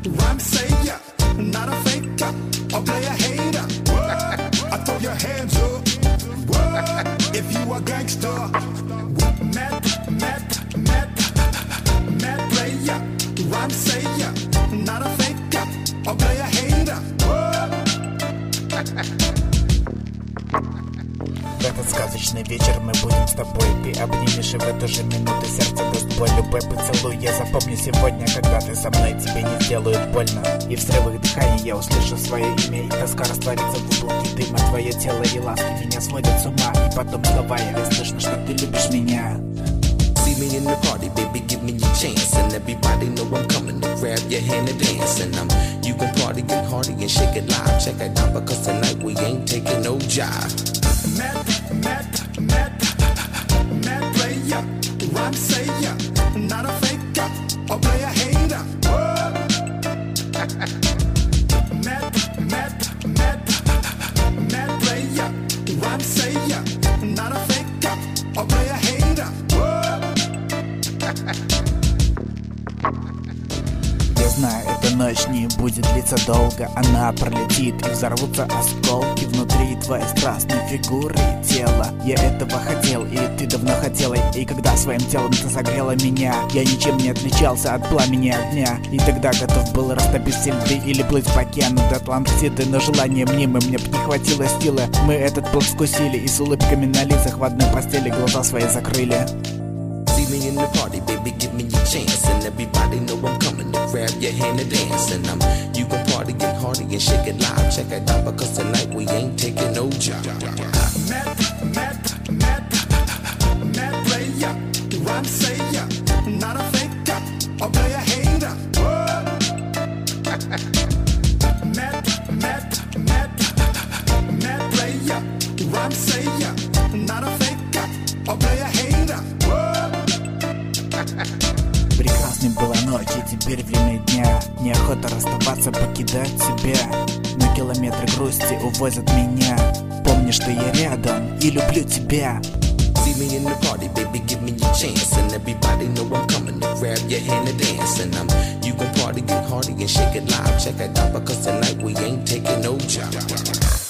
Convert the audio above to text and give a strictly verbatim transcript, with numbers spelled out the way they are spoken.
rhyme sayer, not a faker or play a hater. I throw your hands up. If you a gangster, mad, mad, mad, mad player, rhyme sayer, not a faker or play a hater. В этот сказочный вечер мы будем с тобой. Ты обнимешь, и в эту же минуту сердце даст боль. Любой поцелуй я запомню сегодня, когда ты со мной, тебе не сделают больно. И в взрывах дыхания я услышу свое имя, и тоска растворится в облаке дыма. Твое тело и ласки меня сводят с ума, и потом снова я слышно, что ты любишь меня. See me in the party, baby, give me your chance. And everybody know I'm coming to grab your hand and dance. And I'm, you gon' party, get hardy and shake it live. Check it out, because tonight we ain't taking no jive. Mad, mad, mad, mad player, rhyme sayer, not a faker or play a hater. Mad, mad, mad, mad player, rhyme sayer, not a faker or play a hater. Я знаю, эта ночь не будет длиться долго. Она пролетит и взорвутся осколки внутри твоей страстной фигуры и тела. Я этого хотел, и ты давно хотела. И когда своим телом ты согрела меня, я ничем не отличался от пламени огня. И тогда готов был растопить все льды или плыть по океану до Атлантиды. Но желание мнимым мне б не хватило силы. Мы этот плод вкусили и с улыбками на лицах в одной постели глаза свои закрыли. See me in the party, baby, give me your chance. And everybody know I'm coming to grab your hand and dance. And I'm, you gon' party, get hardy and shake it live. Check it out, because tonight we ain't taking no job. Mad, mad, mad, mad player, rhyme sayer, not a faker or play a hater. Mad, mad, mad, mad player, rhyme sayer, not a faker or play a hater. Прекрасной была ночь, и теперь время дня. Неохота расставаться, покидать тебя. Но километры грусти увозят меня. Помни, что я рядом и люблю тебя. See me in the party, baby, give me your chance. And everybody know I'm coming to grab your hand and dance. And I'm, you gon' party, get hardy and shake it live. Check it out, because tonight we ain't taking no job.